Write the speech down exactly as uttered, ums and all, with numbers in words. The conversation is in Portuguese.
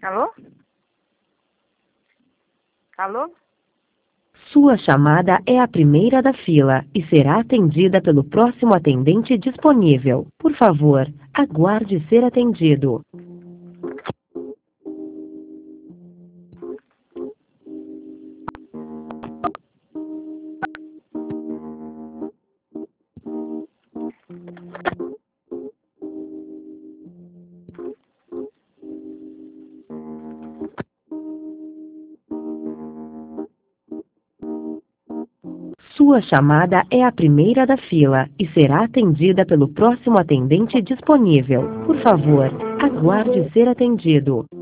Alô? Alô? Sua chamada é a primeira da fila e será atendida pelo próximo atendente disponível. Por favor, aguarde ser atendido. Sua chamada é a primeira da fila e será atendida pelo próximo atendente disponível. Por favor, aguarde ser atendido.